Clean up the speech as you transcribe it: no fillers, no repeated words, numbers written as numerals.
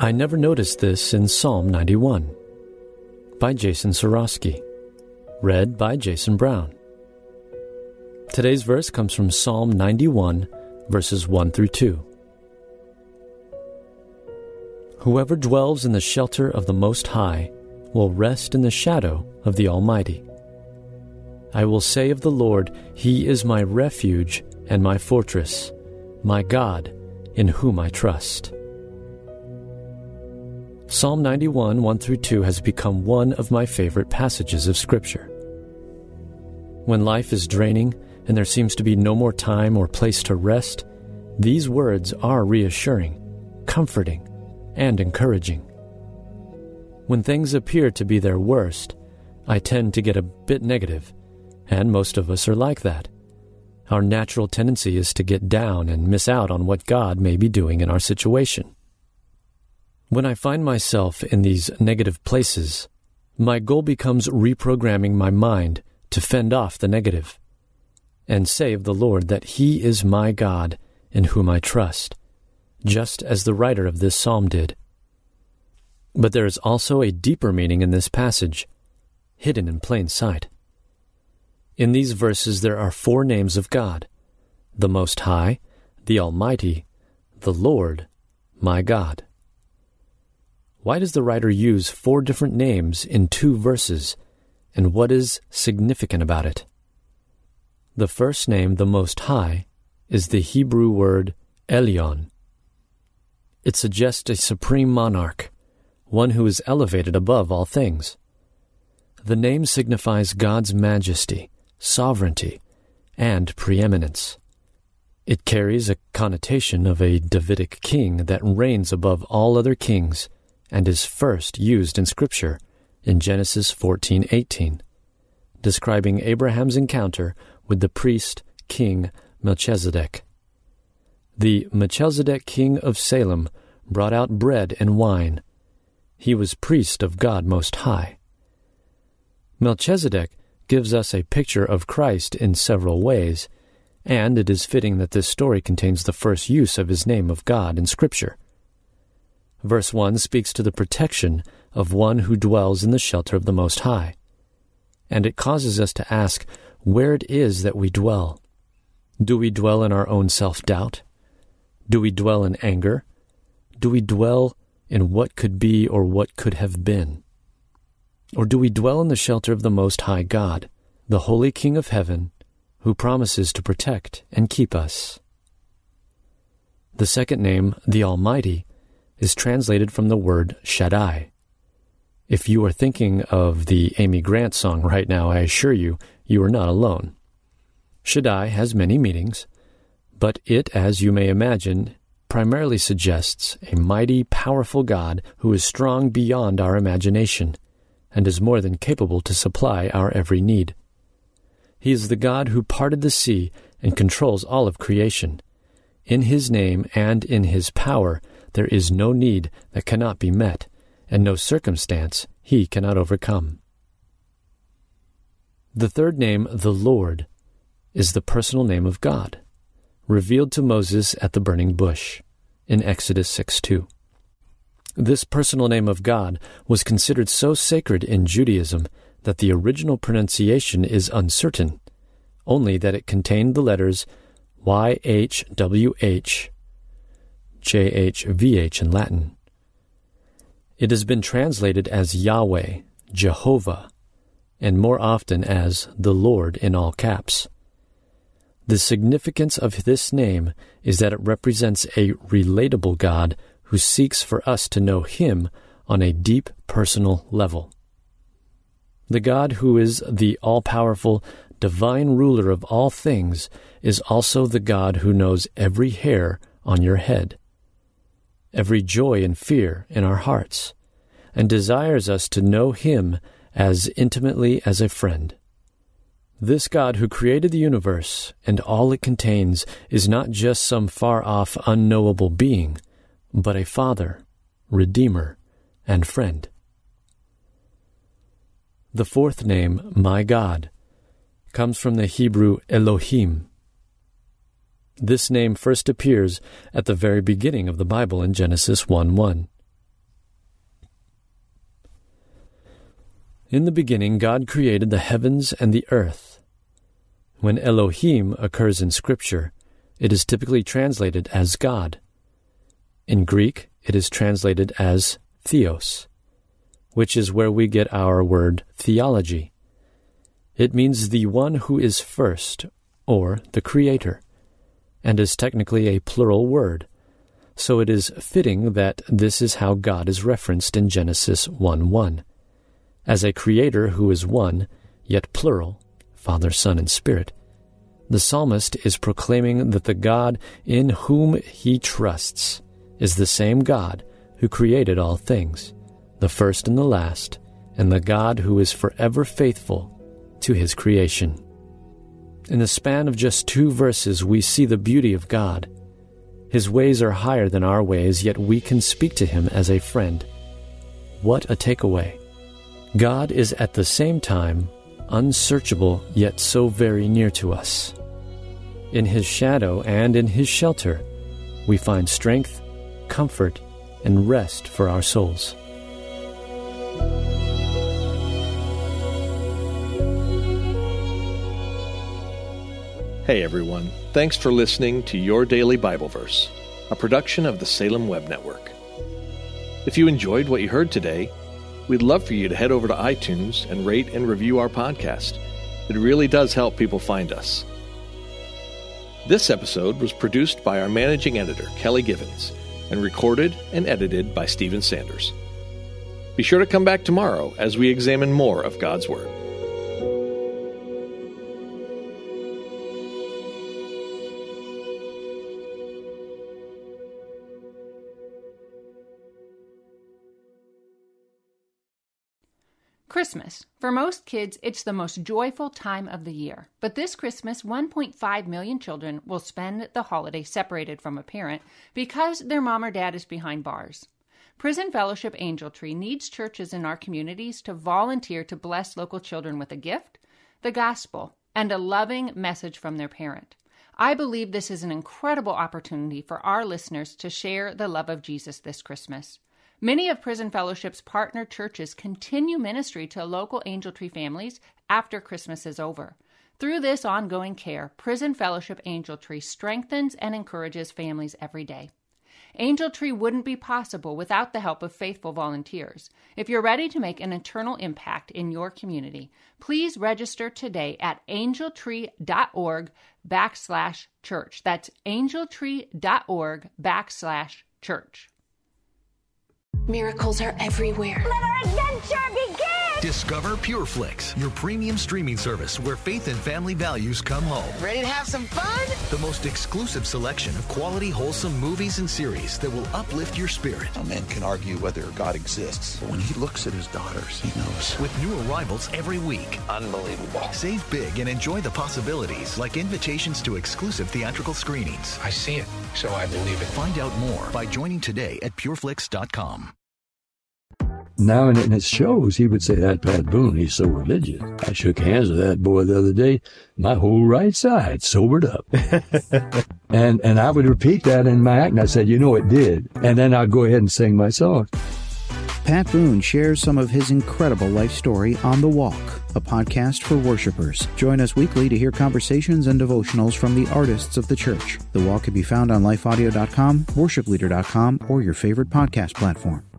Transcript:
I never noticed this in Psalm 91 by Jason Sorosky. Read by Jason Brown. Today's verse comes from Psalm 91, verses 1 through 2. Whoever dwells in the shelter of the Most High will rest in the shadow of the Almighty. I will say of the Lord, He is my refuge and my fortress, my God, in whom I trust. Psalm 91, 1 through 2 has become one of my favorite passages of Scripture. When life is draining and there seems to be no more time or place to rest, these words are reassuring, comforting, and encouraging. When things appear to be their worst, I tend to get a bit negative, and most of us are like that. Our natural tendency is to get down and miss out on what God may be doing in our situation. When I find myself in these negative places, my goal becomes reprogramming my mind to fend off the negative and say of the Lord that He is my God in whom I trust, just as the writer of this psalm did. But there is also a deeper meaning in this passage, hidden in plain sight. In these verses there are 4 names of God: the Most High, the Almighty, the Lord, my God. Why does the writer use 4 different names in 2 verses, and what is significant about it? The first name, the Most High, is the Hebrew word Elyon. It suggests a supreme monarch, one who is elevated above all things. The name signifies God's majesty, sovereignty, and preeminence. It carries a connotation of a Davidic king that reigns above all other kings and is first used in Scripture in Genesis 14:18, describing Abraham's encounter with the priest king Melchizedek. The Melchizedek king of Salem brought out bread and wine. He was priest of God Most High. Melchizedek gives us a picture of Christ in several ways, and it is fitting that this story contains the first use of his name of God in Scripture. Verse 1 speaks to the protection of one who dwells in the shelter of the Most High, and it causes us to ask where it is that we dwell. Do we dwell in our own self-doubt? Do we dwell in anger? Do we dwell in what could be or what could have been? Or do we dwell in the shelter of the Most High God, the Holy King of Heaven, who promises to protect and keep us? The second name, the Almighty, is translated from the word Shaddai. If you are thinking of the Amy Grant song right now, I assure you, you are not alone. Shaddai has many meanings, but it, as you may imagine, primarily suggests a mighty, powerful God who is strong beyond our imagination and is more than capable to supply our every need. He is the God who parted the sea and controls all of creation. In His name and in His power, there is no need that cannot be met, and no circumstance He cannot overcome. The third name, the Lord, is the personal name of God, revealed to Moses at the burning bush in Exodus 6:2. This personal name of God was considered so sacred in Judaism that the original pronunciation is uncertain, only that it contained the letters YHWH, JHVH in Latin. It has been translated as Yahweh, Jehovah, and more often as the Lord in all caps. The significance of this name is that it represents a relatable God who seeks for us to know Him on a deep personal level. The God who is the all-powerful, divine ruler of all things is also the God who knows every hair on your head, every joy and fear in our hearts, and desires us to know Him as intimately as a friend. This God who created the universe and all it contains is not just some far-off, unknowable being, but a Father, Redeemer, and friend. The fourth name, my God, comes from the Hebrew Elohim. This name first appears at the very beginning of the Bible in Genesis 1:1. In the beginning, God created the heavens and the earth. When Elohim occurs in Scripture, it is typically translated as God. In Greek, it is translated as theos, which is where we get our word theology. It means the one who is first, or the creator, and is technically a plural word, so it is fitting that this is how God is referenced in Genesis 1:1, as a creator who is one, yet plural, Father, Son, and Spirit. The psalmist is proclaiming that the God in whom he trusts is the same God who created all things, the first and the last, and the God who is forever faithful to his creation. In the span of just 2 verses, we see the beauty of God. His ways are higher than our ways, yet we can speak to him as a friend. What a takeaway! God is at the same time unsearchable, yet so very near to us. In his shadow and in his shelter, we find strength, comfort, and rest for our souls. Hey everyone, thanks for listening to Your Daily Bible Verse, a production of the Salem Web Network. If you enjoyed what you heard today, we'd love for you to head over to iTunes and rate and review our podcast. It really does help people find us. This episode was produced by our managing editor, Kelly Givens, and recorded and edited by Stephen Sanders. Be sure to come back tomorrow as we examine more of God's Word. Christmas. For most kids, it's the most joyful time of the year. But this Christmas, 1.5 million children will spend the holiday separated from a parent because their mom or dad is behind bars. Prison Fellowship Angel Tree needs churches in our communities to volunteer to bless local children with a gift, the gospel, and a loving message from their parent. I believe this is an incredible opportunity for our listeners to share the love of Jesus this Christmas. Many of Prison Fellowship's partner churches continue ministry to local Angel Tree families after Christmas is over. Through this ongoing care, Prison Fellowship Angel Tree strengthens and encourages families every day. Angel Tree wouldn't be possible without the help of faithful volunteers. If you're ready to make an eternal impact in your community, please register today at angeltree.org/church. That's angeltree.org/church. Miracles are everywhere. Let our adventure begin! Discover PureFlix, your premium streaming service where faith and family values come home. Ready to have some fun? The most exclusive selection of quality, wholesome movies and series that will uplift your spirit. A man can argue whether God exists, but when he looks at his daughters, he knows. With new arrivals every week. Unbelievable. Save big and enjoy the possibilities, like invitations to exclusive theatrical screenings. I see it, so I believe it. Find out more by joining today at pureflix.com. Now in his shows, he would say, that Pat Boone, he's so religious. I shook hands with that boy the other day. My whole right side sobered up. and I would repeat that in my act, and I said, it did. And then I'd go ahead and sing my song. Pat Boone shares some of his incredible life story on The Walk, a podcast for worshipers. Join us weekly to hear conversations and devotionals from the artists of the church. The Walk can be found on lifeaudio.com, worshipleader.com, or your favorite podcast platform.